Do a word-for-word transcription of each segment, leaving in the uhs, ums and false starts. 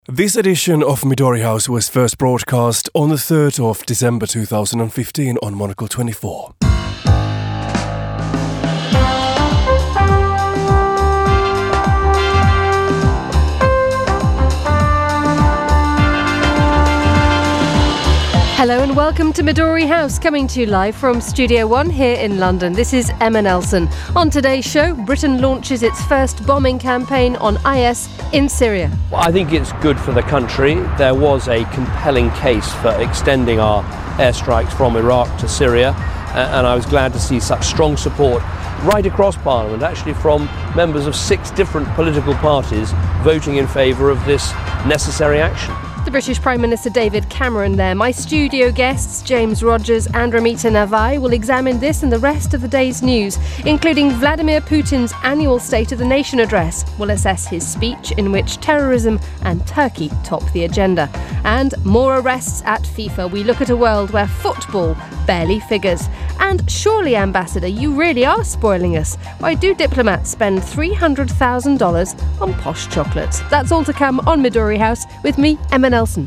This edition of Midori House was first broadcast on the third of December two thousand fifteen on Monocle twenty-four. Hello and welcome to Midori House, coming to you live from Studio One here in London. This is Emma Nelson. On today's show, Britain launches its first bombing campaign on I S in Syria. Well, I think it's good for the country. There was a compelling case for extending our airstrikes from Iraq to Syria, and I was glad to see such strong support right across Parliament, actually from members of six different political parties voting in favour of this necessary action. The British Prime Minister David Cameron there. My studio guests, James Rogers and Ramita Navai, will examine this and the rest of the day's news, including Vladimir Putin's annual State of the Nation address. We'll assess his speech in which terrorism and Turkey top the agenda. And more arrests at FIFA. We look at a world where football barely figures. And surely, Ambassador, you really are spoiling us. Why do diplomats spend three hundred thousand dollars on posh chocolates? That's all to come on Midori House with me, Emma Nelson.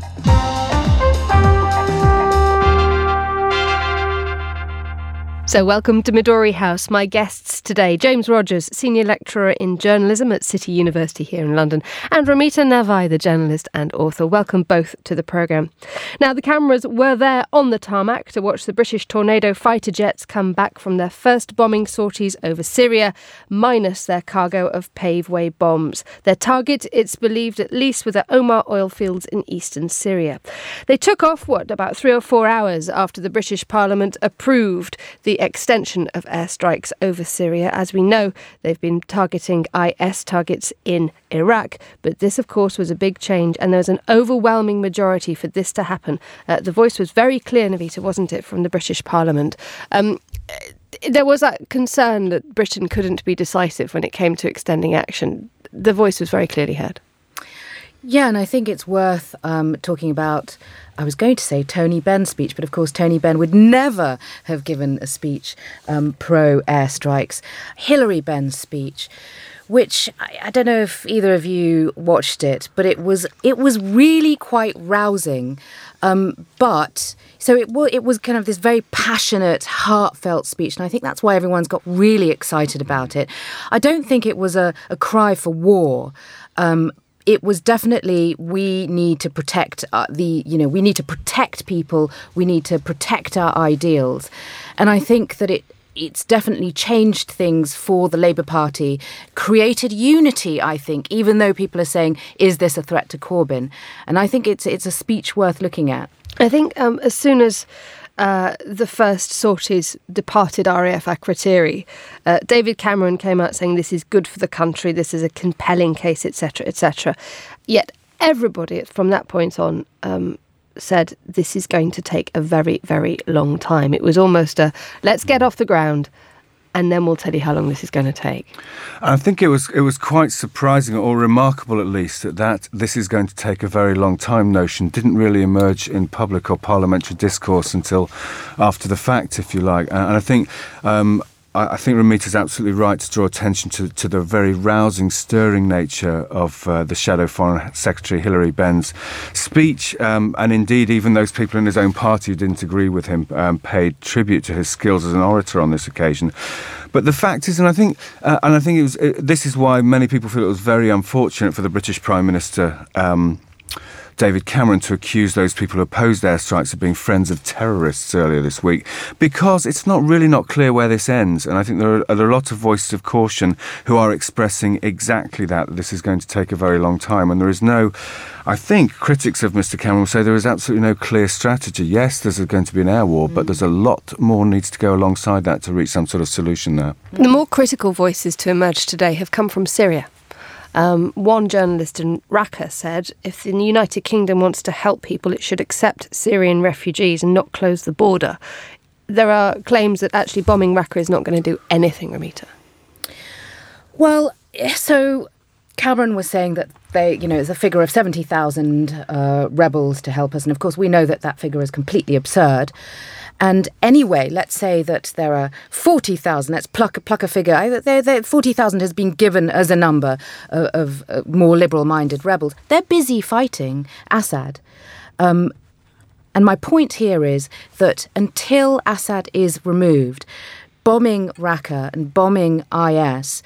So welcome to Midori House. My guests today, James Rogers, Senior Lecturer in Journalism at City University here in London, and Ramita Navai, the journalist and author. Welcome both to the programme. Now, the cameras were there on the tarmac to watch the British Tornado fighter jets come back from their first bombing sorties over Syria, minus their cargo of Paveway bombs. Their target, it's believed, at least with the Omar oil fields in eastern Syria. They took off, what, about three or four hours after the British Parliament approved the extension of airstrikes over Syria. As we know, they've been targeting I S targets in Iraq, but this, of course, was a big change, and there was an overwhelming majority for this to happen. Uh, the voice was very clear, Navita, wasn't it, from the British Parliament? Um, there was that concern that Britain couldn't be decisive when it came to extending action. The voice was very clearly heard. Yeah, and I think it's worth um, talking about, I was going to say Tony Benn's speech, but of course Tony Benn would never have given a speech um, pro-airstrikes. Hilary Benn's speech, which I, I don't know if either of you watched it, but it was it was really quite rousing. Um, but so it, w- it was kind of this very passionate, heartfelt speech, and I think that's why everyone's got really excited about it. I don't think it was a, a cry for war. Um, It was definitely, we need to protect uh, the, you know, we need to protect people. We need to protect our ideals. And I think that it it's definitely changed things for the Labour Party, created unity, I think, even though people are saying, is this a threat to Corbyn? And I think it's it's a speech worth looking at. I think um, as soon as Uh, the first sorties departed R A F Akrotiri, uh, David Cameron came out saying this is good for the country, this is a compelling case, et cetera, et cetera. Yet everybody from that point on um, said this is going to take a very, very long time. It was almost a let's get off the ground, and then we'll tell you how long this is going to take. I think it was it was quite surprising, or remarkable at least, that, that this is going to take a very long time notion didn't really emerge in public or parliamentary discourse until after the fact, if you like. And I think um, I think Ramita's absolutely right to draw attention to, to the very rousing, stirring nature of uh, the Shadow Foreign Secretary Hilary Benn's speech. Um, and indeed, even those people in his own party who didn't agree with him um, paid tribute to his skills as an orator on this occasion. But the fact is, and I think, uh, and I think it was, it, this is why many people feel it was very unfortunate for the British Prime Minister, um, David Cameron, to accuse those people who opposed airstrikes of being friends of terrorists earlier this week, because it's not really not clear where this ends. And I think there are, there are a lot of voices of caution who are expressing exactly that, that this is going to take a very long time. And there is no, I think critics of Mister Cameron will say there is absolutely no clear strategy. Yes, there's going to be an air war, mm. but there's a lot more needs to go alongside that to reach some sort of solution there. The more critical voices to emerge today have come from Syria. Um, one journalist in Raqqa said if the United Kingdom wants to help people, it should accept Syrian refugees and not close the border. There are claims that actually bombing Raqqa is not going to do anything, Ramita. Well, so Cameron was saying that they, you know, it's a figure of seventy thousand uh, rebels to help us. And of course, we know that that figure is completely absurd. And anyway, let's say that there are forty thousand. Let's pluck, pluck a figure. They're, they're, forty thousand has been given as a number of, of uh, more liberal-minded rebels. They're busy fighting Assad. Um, and my point here is that until Assad is removed, bombing Raqqa and bombing I S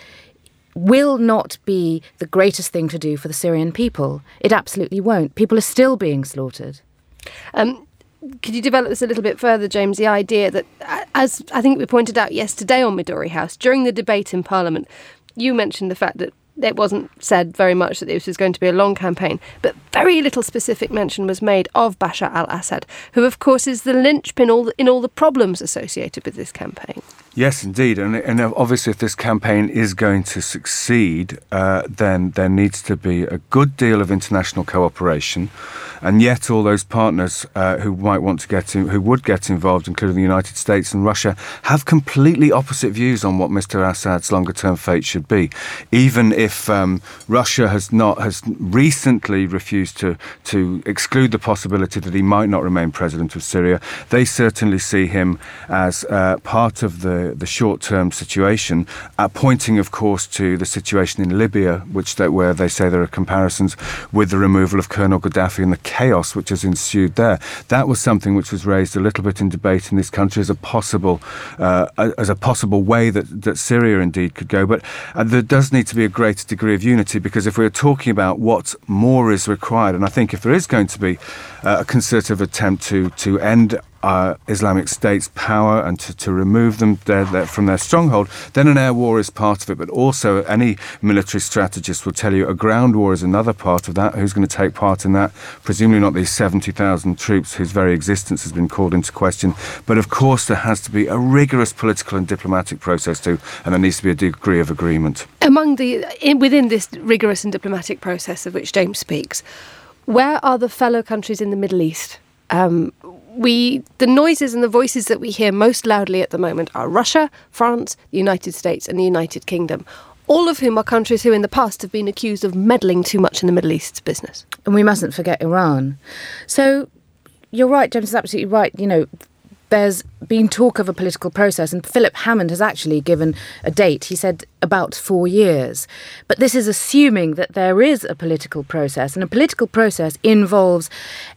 will not be the greatest thing to do for the Syrian people. It absolutely won't. People are still being slaughtered. Um, could you develop this a little bit further, James, the idea that, as I think we pointed out yesterday on Midori House, during the debate in Parliament, you mentioned the fact that it wasn't said very much that this was going to be a long campaign, but very little specific mention was made of Bashar al-Assad, who, of course, is the linchpin all the, in all the problems associated with this campaign. Yes, indeed. And, and obviously, if this campaign is going to succeed, uh, then there needs to be a good deal of international cooperation. And yet all those partners uh, who might want to get in, who would get involved, including the United States and Russia, have completely opposite views on what Mister Assad's longer-term fate should be. Even if um, Russia has not has recently refused to to exclude the possibility that he might not remain president of Syria, they certainly see him as uh, part of the the short-term situation, uh, pointing, of course, to the situation in Libya, which they, where they say there are comparisons with the removal of Colonel Gaddafi and the chaos which has ensued there. That was something which was raised a little bit in debate in this country as a possible uh, as a possible way that, that Syria indeed could go. But uh, there does need to be a greater degree of unity, because if we're talking about what more is required, and I think if there is going to be uh, a concerted attempt to to end Uh, Islamic State's power and to, to remove them their, their, from their stronghold, then an air war is part of it. But also any military strategist will tell you a ground war is another part of that. Who's going to take part in that? Presumably not these seventy thousand troops whose very existence has been called into question. But of course there has to be a rigorous political and diplomatic process too, and there needs to be a degree of agreement. Among the in, within this rigorous and diplomatic process of which James speaks, where are the fellow countries in the Middle East? Um, we the noises and the voices that we hear most loudly at the moment are Russia, France, the United States and the United Kingdom, all of whom are countries who in the past have been accused of meddling too much in the Middle East's business. And we mustn't forget Iran. So you're right, James is absolutely right. You know, there's been talk of a political process, and Philip Hammond has actually given a date. He said about four years. But this is assuming that there is a political process, and a political process involves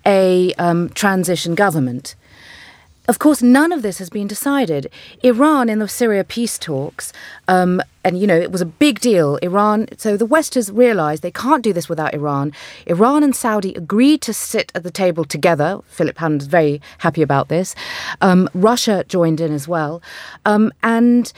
a um, transition government. Of course, none of this has been decided. Iran in the Syria peace talks, um, and, you know, it was a big deal. Iran, so the West has realised they can't do this without Iran. Iran and Saudi agreed to sit at the table together. Philip Hammond is very happy about this. Um, Russia joined in as well. Um, and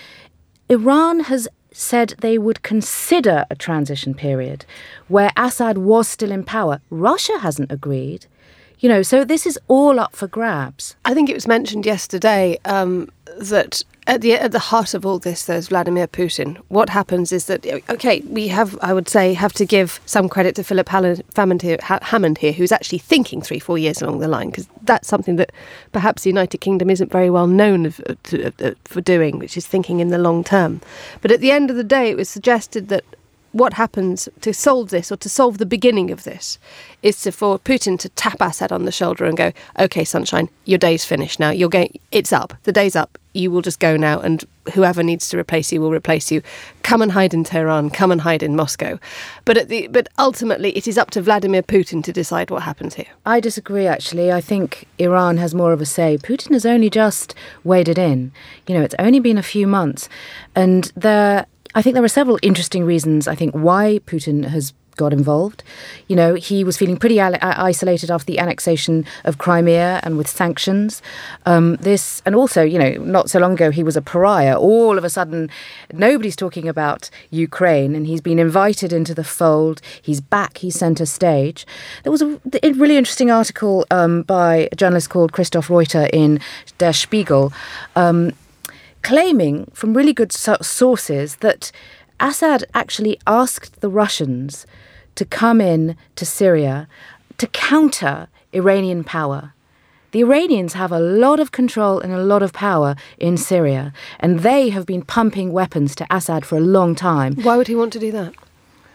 Iran has said they would consider a transition period where Assad was still in power. Russia hasn't agreed. You know, so this is all up for grabs. I think it was mentioned yesterday um, that at the at the heart of all this, there's Vladimir Putin. What happens is that, OK, we have, I would say, have to give some credit to Philip Hammond here, Hammond here, who's actually thinking three, four years along the line, because that's something that perhaps the United Kingdom isn't very well known of, to, uh, for doing, which is thinking in the long term. But at the end of the day, it was suggested that what happens to solve this, or to solve the beginning of this, is to, for Putin to tap Assad on the shoulder and go, OK, sunshine, your day's finished now. You're going, it's up. The day's up. You will just go now, and whoever needs to replace you will replace you. Come and hide in Tehran. Come and hide in Moscow. But at the but ultimately, it is up to Vladimir Putin to decide what happens here. I disagree, actually. I think Iran has more of a say. Putin has only just waded in. You know, it's only been a few months. And there, I think there are several interesting reasons, I think, why Putin has got involved. You know, he was feeling pretty al- isolated after the annexation of Crimea and with sanctions. Um, this, and also, you know, not so long ago, he was a pariah. All of a sudden, nobody's talking about Ukraine, and he's been invited into the fold. He's back. He's centre stage. There was a, a really interesting article um, by a journalist called Christoph Reuter in Der Spiegel, um, claiming from really good so- sources that Assad actually asked the Russians to come in to Syria to counter Iranian power. The Iranians have a lot of control and a lot of power in Syria, and they have been pumping weapons to Assad for a long time. Why would he want to do that?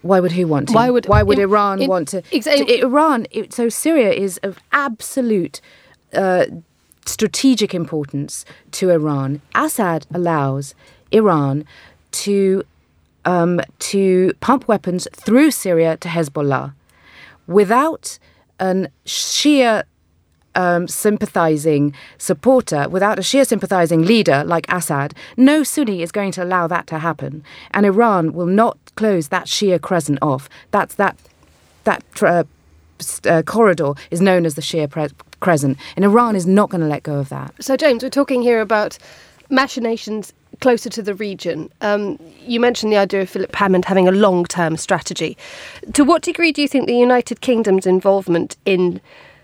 Why would who want to? Why would, Why would in, Iran in, want to? Exactly. to Iran, it, so Syria is of absolute uh, strategic importance to Iran. Assad allows Iran to um, to pump weapons through Syria to Hezbollah without an Shia Um, sympathising supporter, without a Shia sympathising leader like Assad. No Sunni is going to allow that to happen, and Iran will not close that Shia crescent off. That's that that uh, uh, corridor is known as the Shia pre- crescent, and Iran is not going to let go of that. So, James, we're talking here about machinations closer to the region. Um, you mentioned the idea of Philip Hammond having a long-term strategy. To what degree do you think the United Kingdom's involvement in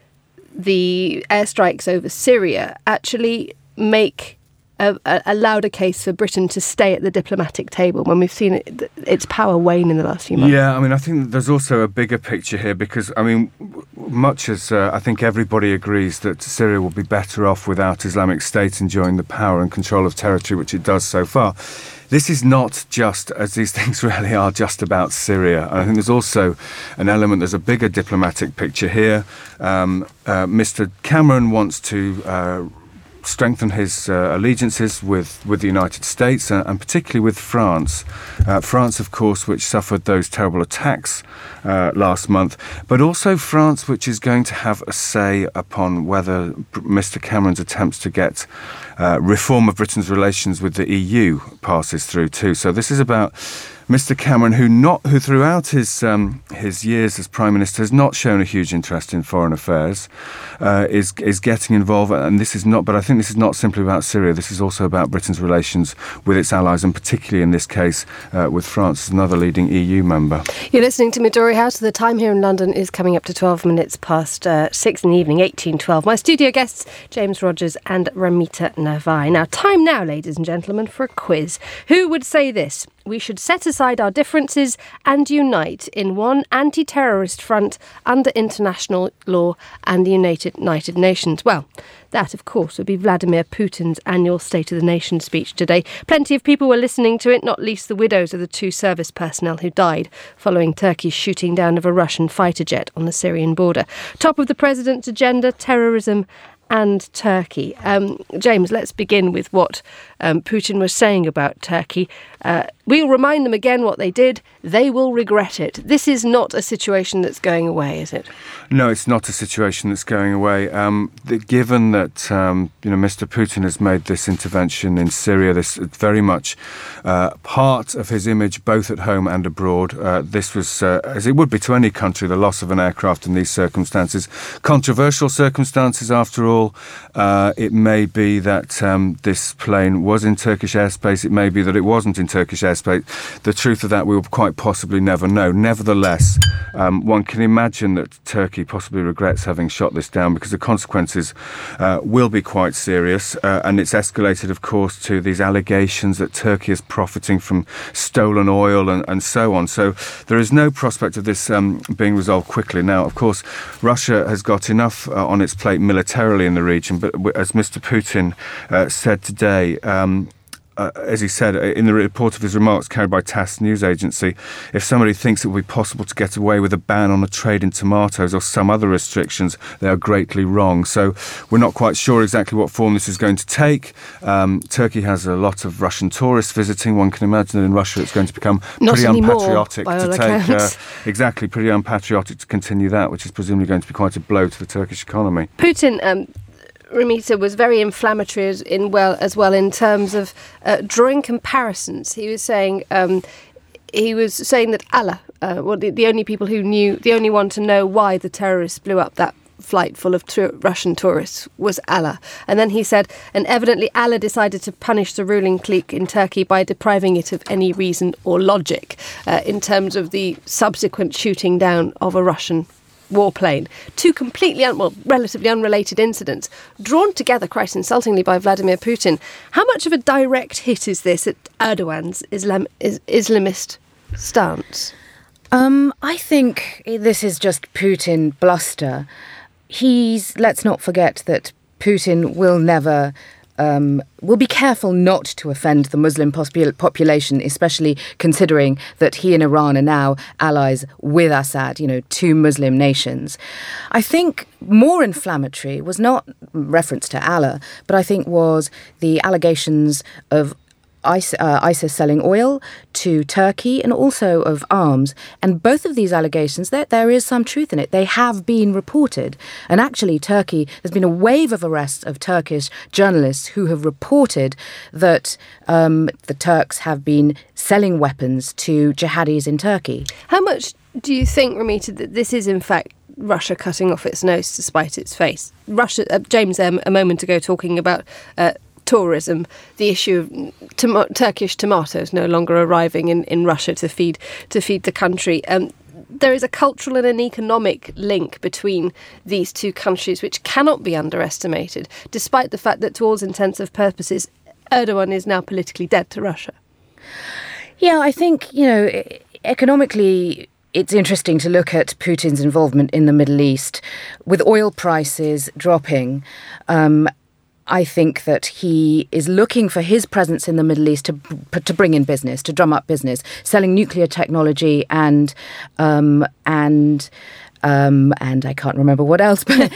the airstrikes over Syria actually make a, a, a louder case for Britain to stay at the diplomatic table when we've seen it, its power wane in the last few months? Yeah, I mean, I think there's also a bigger picture here because, I mean, much as uh, I think everybody agrees that Syria will be better off without Islamic State enjoying the power and control of territory, which it does so far, this is not just, as these things really are, just about Syria. And I think there's also an element, there's a bigger diplomatic picture here. Um, uh, Mister Cameron wants to uh, strengthen his uh, allegiances with, with the United States uh, and particularly with France. Uh, France, of course, which suffered those terrible attacks uh, last month, but also France, which is going to have a say upon whether Mister Cameron's attempts to get uh, reform of Britain's relations with the E U passes through too. So this is about Mister Cameron, who not who throughout his um, his years as Prime Minister has not shown a huge interest in foreign affairs, uh, is is getting involved, and this is not. But I think this is not simply about Syria. This is also about Britain's relations with its allies, and particularly in this case uh, with France, as another leading E U member. You're listening to Midori House. The time here in London is coming up to twelve minutes past uh, six in the evening, eighteen twelve. My studio guests, James Rogers and Ramita Navai. Now, time now, ladies and gentlemen, for a quiz. Who would say this? We should set aside our differences and unite in one anti-terrorist front under international law and the United, United Nations. Well, that, of course, would be Vladimir Putin's annual State of the Nation speech today. Plenty of people were listening to it, not least the widows of the two service personnel who died following Turkey's shooting down of a Russian fighter jet on the Syrian border. Top of the president's agenda, terrorism and Turkey. Um, James, let's begin with what um, Putin was saying about Turkey. Uh, we'll remind them again what they did. They will regret it. This is not a situation that's going away, is it? No, it's not a situation that's going away. Um, the, given that um, you know Mister Putin has made this intervention in Syria, this very much uh, part of his image, both at home and abroad. Uh, this was, uh, as it would be to any country, the loss of an aircraft in these circumstances. Controversial circumstances, after all. Uh, it may be that um, this plane was in Turkish airspace. It may be that it wasn't in Turkish airspace. The truth of that we will quite possibly never know. Nevertheless, um, one can imagine that Turkey possibly regrets having shot this down because the consequences uh, will be quite serious. Uh, and it's escalated, of course, to these allegations that Turkey is profiting from stolen oil and, and so on. So there is no prospect of this um, being resolved quickly. Now, of course, Russia has got enough uh, on its plate militarily in the region, but as Mister Putin uh, said today, um, uh, as he said in the report of his remarks carried by TASS news agency, if somebody thinks it will be possible to get away with a ban on the trade in tomatoes or some other restrictions, they are greatly wrong. So we're not quite sure exactly what form this is going to take. Um, Turkey has a lot of Russian tourists visiting. One can imagine that in Russia it's going to become not pretty anymore, unpatriotic by to all take uh, exactly pretty unpatriotic to continue that, which is presumably going to be quite a blow to the Turkish economy. Putin um Ramita, was very inflammatory as in well as well in terms of uh, drawing comparisons. He was saying um, he was saying that Allah, uh, well, the, the only people who knew, the only one to know why the terrorists blew up that flight full of tu- Russian tourists was Allah. And then he said, and evidently Allah decided to punish the ruling clique in Turkey by depriving it of any reason or logic uh, in terms of the subsequent shooting down of a Russian warplane. Two completely, un- well, relatively unrelated incidents drawn together quite insultingly by Vladimir Putin. How much of a direct hit is this at Erdogan's Islam- is- Islamist stance? Um, I think this is just Putin bluster. He's, let's not forget that Putin will never um, will be careful not to offend the Muslim popul- population, especially considering that he and Iran are now allies with Assad, you know, two Muslim nations. I think more inflammatory was not reference to Allah, but I think was the allegations of ISIS, uh, ISIS selling oil to Turkey and also of arms. And both of these allegations, there, there is some truth in it. They have been reported. And actually, Turkey, there's been a wave of arrests of Turkish journalists who have reported that um, the Turks have been selling weapons to jihadis in Turkey. How much do you think, Romita, that this is in fact Russia cutting off its nose to spite its face? Russia, uh, James, um, a moment ago talking about Uh, tourism, the issue of tom- Turkish tomatoes no longer arriving in, in Russia to feed to feed the country. Um, there is a cultural and an economic link between these two countries which cannot be underestimated, despite the fact that to all intents and purposes, Erdogan is now politically dead to Russia. Yeah, I think, you know, economically, it's interesting to look at Putin's involvement in the Middle East with oil prices dropping. Um, I think that he is looking for his presence in the Middle East to to bring in business, to drum up business, selling nuclear technology and um, and. Um, and I can't remember what else, but,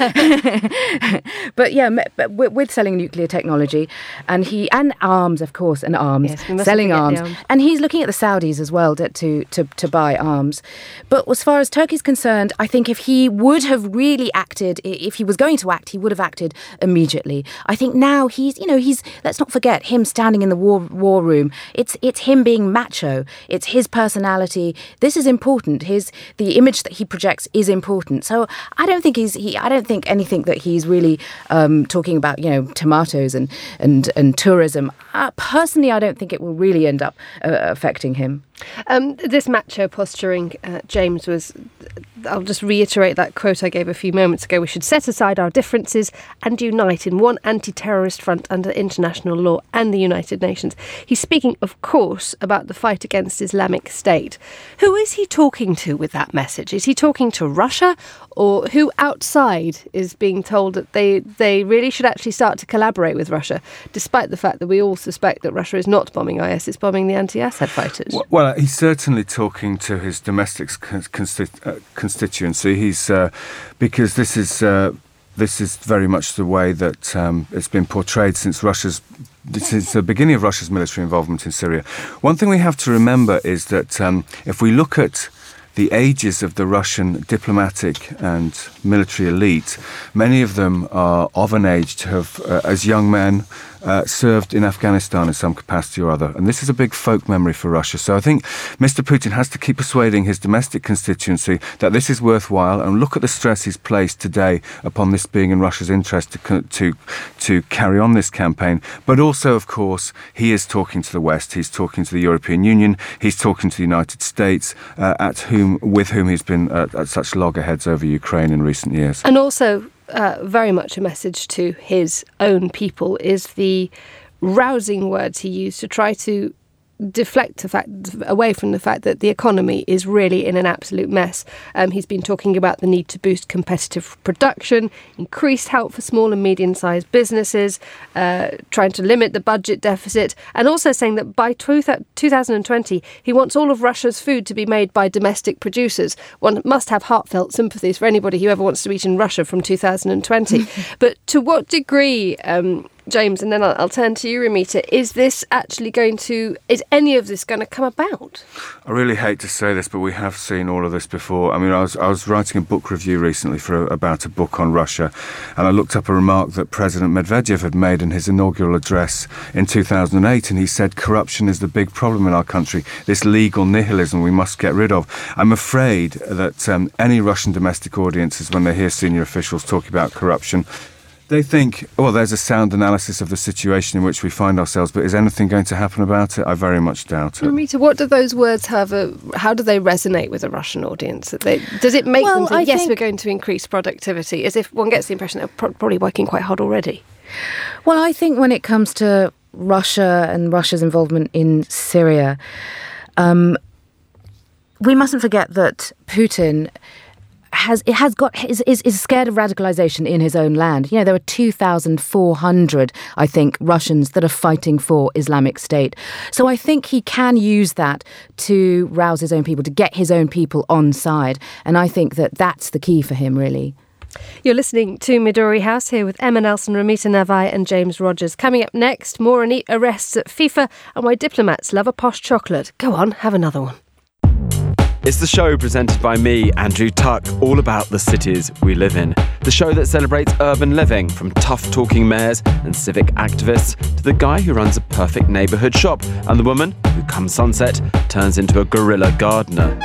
but yeah, but with selling nuclear technology, and he and arms, of course, and arms, yes, selling arms. arms, and he's looking at the Saudis as well to, to to to buy arms. But as far as Turkey's concerned, I think if he would have really acted, if he was going to act, he would have acted immediately. I think now he's, you know, he's. Let's not forget him standing in the war war room. It's it's him being macho. It's his personality. This is important. His the image that he projects is important. So I don't think he's he I don't think anything that he's really um, talking about, you know, tomatoes and and and tourism. Uh, personally, I don't think it will really end up uh, affecting him. Um, this macho posturing, uh, James, was, I'll just reiterate that quote I gave a few moments ago, we should set aside our differences and unite in one anti-terrorist front under international law and the United Nations. He's speaking, of course, about the fight against Islamic State. Who is he talking to with that message? Is he talking to Russia, or who outside is being told that they, they really should actually start to collaborate with Russia, despite the fact that we all suspect that Russia is not bombing I S, it's bombing the anti-Assad fighters? Well, well he's certainly talking to his domestic consti- uh, constituency. He's uh, because this is uh, this is very much the way that um, it's been portrayed since Russia's since the beginning of Russia's military involvement in Syria. One thing we have to remember is that um, if we look at the ages of the Russian diplomatic and military elite, many of them are of an age to have, uh, as young men, uh, served in Afghanistan in some capacity or other. And this is a big folk memory for Russia. So I think Mister Putin has to keep persuading his domestic constituency that this is worthwhile, and look at the stress he's placed today upon this being in Russia's interest to to to carry on this campaign. But also, of course, he is talking to the West. He's talking to the European Union. He's talking to the United States, uh, at whom with whom he's been uh, at such loggerheads over Ukraine in recent years. And also, uh, very much a message to his own people is the rousing words he used to try to deflect the fact away from the fact that the economy is really in an absolute mess. Um, he's been talking about the need to boost competitive production, increased help for small and medium-sized businesses, uh, trying to limit the budget deficit, and also saying that by two thousand twenty he wants all of Russia's food to be made by domestic producers. One must have heartfelt sympathies for anybody who ever wants to eat in Russia from two thousand twenty. But to what degree, um, James, and then I'll, I'll turn to you, Romita, is this actually going to, is any of this going to come about? I really hate to say this, but we have seen all of this before. I mean, I was I was writing a book review recently for about a book on Russia, and I looked up a remark that President Medvedev had made in his inaugural address in two thousand eight, and he said corruption is the big problem in our country, this legal nihilism we must get rid of. I'm afraid that um, any Russian domestic audiences, when they hear senior officials talking about corruption, they think, well, there's a sound analysis of the situation in which we find ourselves, but is anything going to happen about it? I very much doubt it. Romita, what do those words have, a, how do they resonate with a Russian audience? That they, does it make well, them think, I yes, think... we're going to increase productivity, as if one gets the impression they're pro- probably working quite hard already? Well, I think when it comes to Russia and Russia's involvement in Syria, um, we mustn't forget that Putin has it has got is, is is scared of radicalization in his own land. You know, there are two thousand four hundred, I think, Russians that are fighting for Islamic State. So I think he can use that to rouse his own people, to get his own people on side. And I think that that's the key for him, really. You're listening to Midori House here with Emma Nelson, Ramita Navai and James Rogers. Coming up next, more on arrests at FIFA and why diplomats love a posh chocolate. Go on, have another one. It's the show presented by me, Andrew Tuck, all about the cities we live in. The show that celebrates urban living, from tough-talking mayors and civic activists to the guy who runs a perfect neighbourhood shop and the woman who, come sunset, turns into a guerrilla gardener.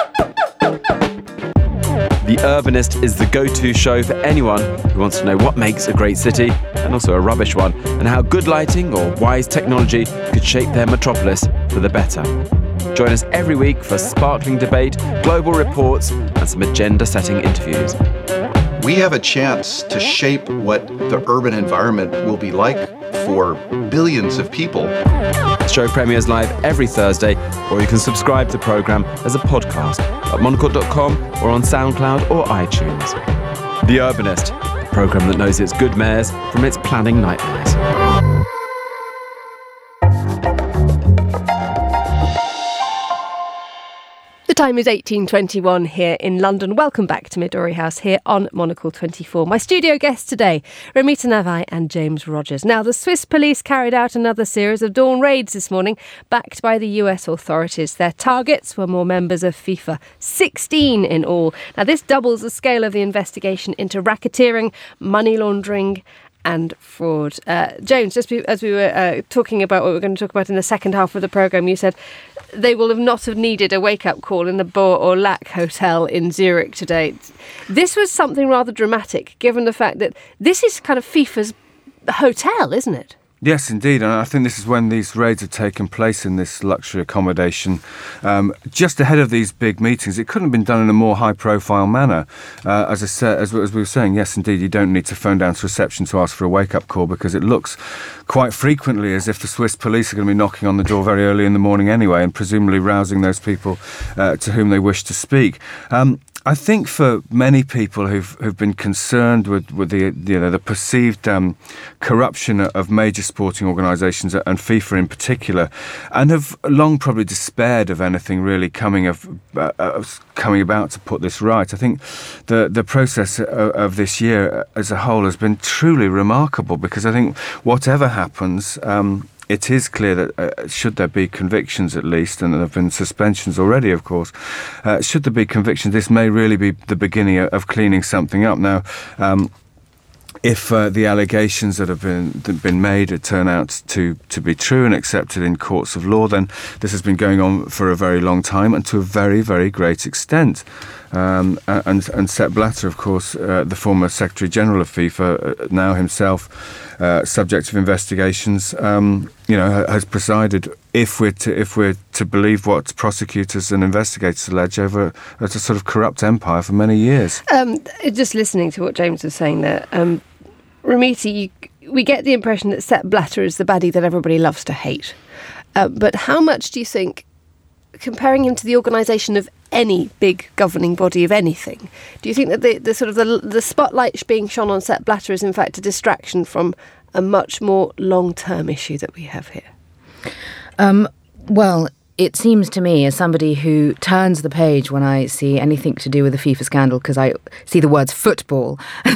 The Urbanist is the go-to show for anyone who wants to know what makes a great city, and also a rubbish one, and how good lighting or wise technology could shape their metropolis for the better. Join us every week for sparkling debate, global reports, and some agenda-setting interviews. We have a chance to shape what the urban environment will be like for billions of people. The show premieres live every Thursday, or you can subscribe to the programme as a podcast at monocle dot com or on SoundCloud or iTunes. The Urbanist, the programme that knows its good mayors from its planning nightmares. The time is eighteen twenty-one here in London. Welcome back to Midori House here on Monocle twenty-four. My studio guests today, Ramita Navai and James Rogers. Now, the Swiss police carried out another series of dawn raids this morning, backed by the U S authorities. Their targets were more members of FIFA, sixteen in all. Now, this doubles the scale of the investigation into racketeering, money laundering and fraud. Uh, James, just as we were uh, talking about what we're going to talk about in the second half of the programme, you said they will have not have needed a wake-up call in the Beau or Lac Hotel in Zurich today. This was something rather dramatic, given the fact that this is kind of FIFA's hotel, isn't it? Yes, indeed, and I think this is when these raids have taken place in this luxury accommodation, um, just ahead of these big meetings. It couldn't have been done in a more high-profile manner. Uh, as I said, as, as we were saying, yes, indeed, you don't need to phone down to reception to ask for a wake-up call, because it looks quite frequently as if the Swiss police are going to be knocking on the door very early in the morning anyway, and presumably rousing those people uh, to whom they wish to speak. Um, I think for many people who've who've been concerned with, with the you know the perceived um, corruption of major sporting organisations and FIFA in particular, and have long probably despaired of anything really coming of uh, coming about to put this right. I think the the process of, of this year as a whole has been truly remarkable, because I think whatever happens, Um, it is clear that uh, should there be convictions at least, and there have been suspensions already, of course, uh, should there be convictions, this may really be the beginning of, of cleaning something up. Now, um, if uh, the allegations that have been that have been made turn out to, to be true and accepted in courts of law, then this has been going on for a very long time and to a very, very great extent. Um, and, and Sepp Blatter, of course, uh, the former Secretary General of FIFA, uh, now himself uh, subject of investigations, um, you know, has presided, if we're to, if we're to believe what prosecutors and investigators allege, over a, a sort of corrupt empire for many years. Um, just listening to what James was saying there, um, Ramita, you, we get the impression that Sepp Blatter is the baddie that everybody loves to hate. Uh, but how much do you think, comparing him to the organisation of any big governing body of anything, do you think that the, the sort of the, the spotlight being shone on Sepp Blatter is in fact a distraction from a much more long-term issue that we have here? Um, well, it seems to me, as somebody who turns the page when I see anything to do with the FIFA scandal, because I see the words football,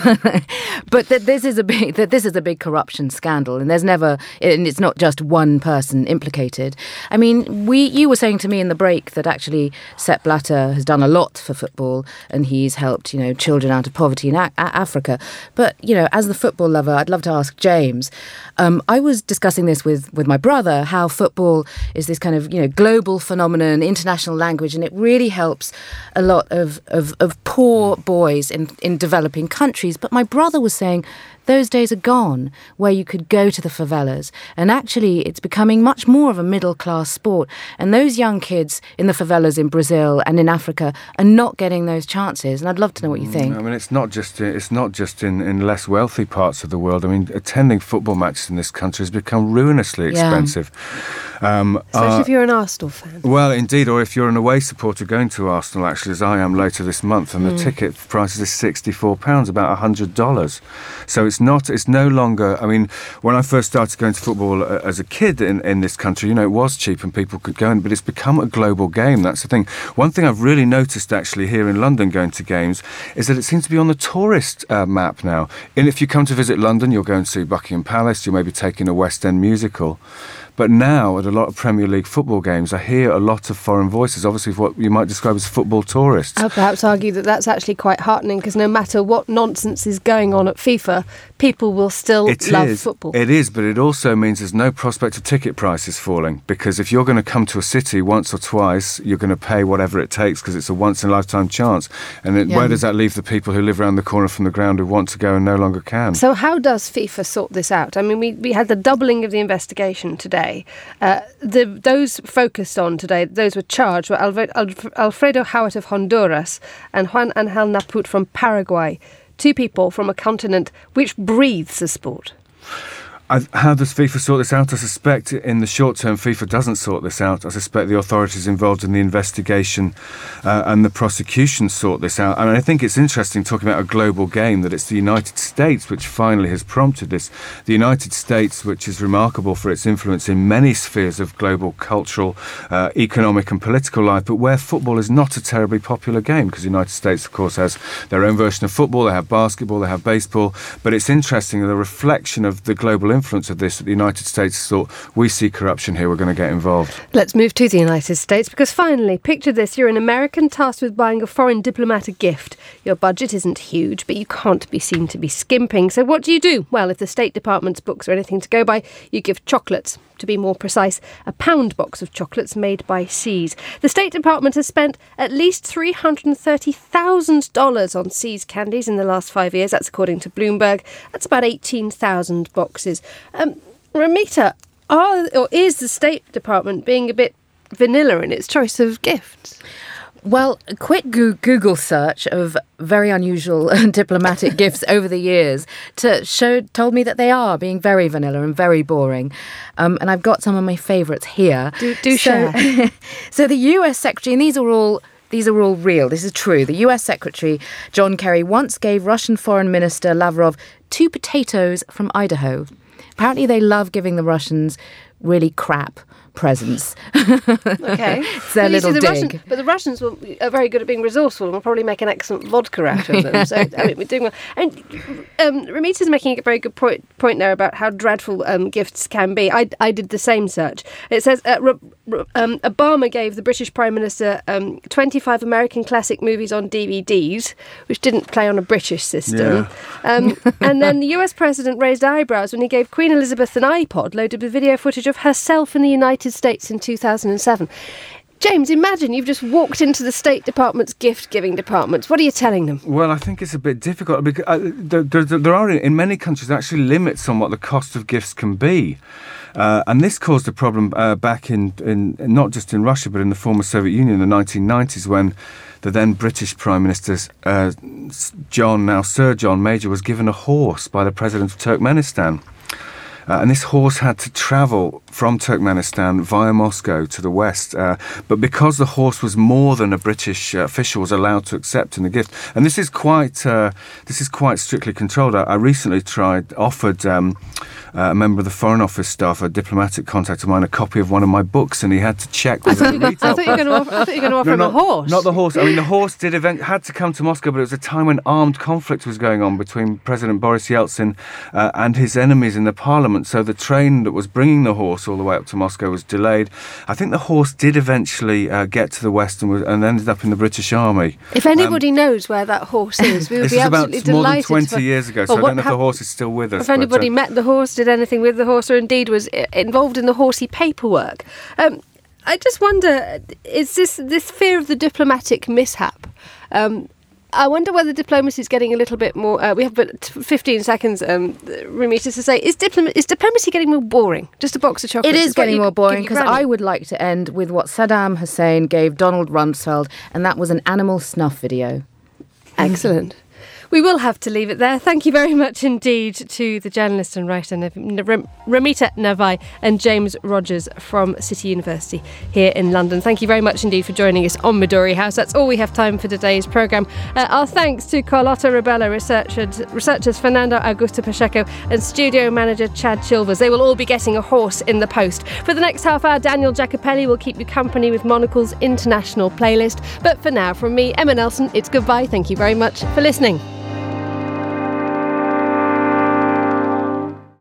but that this is a big that this is a big corruption scandal, and there's never, and it's not just one person implicated. I mean, we you were saying to me in the break that actually Sepp Blatter has done a lot for football, and he's helped, you know, children out of poverty in a- Africa. But you know, as the football lover, I'd love to ask James. Um, I was discussing this with with my brother, how football is this kind of, you know, global phenomenon, international language, and it really helps a lot of, of, of poor boys in, in developing countries. But my brother was saying those days are gone where you could go to the favelas, and actually it's becoming much more of a middle-class sport, and those young kids in the favelas in Brazil and in Africa are not getting those chances. And I'd love to know what you think. I mean, it's not just it's not just in, in less wealthy parts of the world. I mean, attending football matches in this country has become ruinously expensive. Yeah. Um, Especially uh, if you're an Arsenal Arsenal fan. Well, indeed, or if you're an away supporter going to Arsenal, actually, as I am later this month, and the mm. ticket price is sixty-four pounds, about one hundred dollars. So it's not, it's no longer, I mean, when I first started going to football uh, as a kid in, in this country, you know, it was cheap and people could go in, but it's become a global game. That's the thing. One thing I've really noticed, actually, here in London going to games, is that it seems to be on the tourist uh, map now. And if you come to visit London, you'll go and see Buckingham Palace, you'll maybe take in a West End musical. But now, at a lot of Premier League football games, I hear a lot of foreign voices, obviously what you might describe as football tourists. I'll perhaps argue that that's actually quite heartening, because no matter what nonsense is going on at FIFA, people will still it love is, football. It is, but it also means there's no prospect of ticket prices falling, because if you're going to come to a city once or twice, you're going to pay whatever it takes, because it's a once-in-a-lifetime chance. And it, yeah. where does that leave the people who live around the corner from the ground who want to go and no longer can? So how does FIFA sort this out? I mean, we, we had the doubling of the investigation today. Uh, The, those focused on today, those were charged, were Alv- Alf- Alfredo Howard of Honduras and Juan Angel Naput from Paraguay, two people from a continent which breathes the sport. I, how does FIFA sort this out? I suspect in the short term FIFA doesn't sort this out. I suspect the authorities involved in the investigation uh, and the prosecution sort this out. And I think it's interesting, talking about a global game, that it's the United States which finally has prompted this. The United States, which is remarkable for its influence in many spheres of global cultural, uh, economic and political life, but where football is not a terribly popular game, because the United States, of course, has their own version of football. They have basketball, they have baseball. But it's interesting, the reflection of the global influence of this, that the United States thought, we see corruption here, we're going to get involved. Let's move to the United States, because finally, picture this, you're an American tasked with buying a foreign diplomat a gift. Your budget isn't huge, but you can't be seen to be skimping. So what do you do? Well, if the State Department's books are anything to go by, you give chocolates. To be more precise, a pound box of chocolates made by See's. The State Department has spent at least three hundred thirty thousand dollars on See's candies in the last five years. That's according to Bloomberg. That's about eighteen thousand boxes. Um, Ramita, are, or is the State Department being a bit vanilla in its choice of gifts? Well, a quick Google search of very unusual diplomatic gifts over the years to show told me that they are being very vanilla and very boring. Um, and I've got some of my favourites here. Do, do so, share. So the U S Secretary, and these are all These are all real. This is true. The U S Secretary, John Kerry, once gave Russian Foreign Minister Lavrov two potatoes from Idaho. Apparently they love giving the Russians really crap presents. Okay. It's their but little see, the dig. Russian, but the Russians will, are very good at being resourceful and will probably make an excellent vodka out of them. So, I mean, we're doing well. And um, Ramita's making a very good point, point there about how dreadful um, gifts can be. I, I did the same search. It says uh, R- R- um, Obama gave the British Prime Minister um, twenty-five American classic movies on D V Ds, which didn't play on a British system. Yeah. Um, and then the U S President raised eyebrows when he gave Queen Elizabeth an iPod loaded with video footage of herself in the United States in two thousand seven. James, imagine you've just walked into the State Department's gift-giving departments. What are you telling them? Well, I think it's a bit difficult, because uh, there, there, there are, in many countries, actually limits on what the cost of gifts can be. Uh, and this caused a problem uh, back in, in, not just in Russia, but in the former Soviet Union in the nineteen nineties, when the then British Prime Minister, uh, John, now Sir John Major, was given a horse by the President of Turkmenistan. Uh, and this horse had to travel from Turkmenistan via Moscow to the west. Uh, but because the horse was more than a British uh, official was allowed to accept in the gift, and this is quite uh, this is quite strictly controlled. I, I recently tried, offered um, uh, a member of the Foreign Office staff, a diplomatic contact of mine, a copy of one of my books, and he had to check with the retail. I thought you were going to offer, I thought you were going to offer no, him not, a horse. Not the horse. I mean, the horse did event had to come to Moscow, but it was a time when armed conflict was going on between President Boris Yeltsin uh, and his enemies in the parliament. So the train that was bringing the horse all the way up to Moscow was delayed. I think the horse did eventually uh, get to the west and, was, and ended up in the British Army. If anybody um, knows where that horse is, we would this be is about absolutely more than delighted. twenty for, years ago, so I don't know if the horse is still with us. If anybody but, uh, met the horse, did anything with the horse, or indeed was involved in the horsey paperwork. Um, I just wonder, is this this fear of the diplomatic mishap? Um, I wonder whether diplomacy is getting a little bit more... Uh, we have but fifteen seconds, um, Ramita, to say, is, diplom- is diplomacy getting more boring? Just a box of chocolates? It is getting you, more boring, because I would like to end with what Saddam Hussein gave Donald Rumsfeld, and that was an animal snuff video. Excellent. We will have to leave it there. Thank you very much indeed to the journalist and writer Ramita Navai and James Rogers from City University here in London. Thank you very much indeed for joining us on Midori House. That's all we have time for today's programme. Uh, our thanks to Carlotta Rebella, researchers, researchers Fernando Augusto Pacheco and studio manager Chad Chilvers. They will all be getting a horse in the post. For the next half hour, Daniel Jacopelli will keep you company with Monocle's international playlist. But for now, from me, Emma Nelson, it's goodbye. Thank you very much for listening.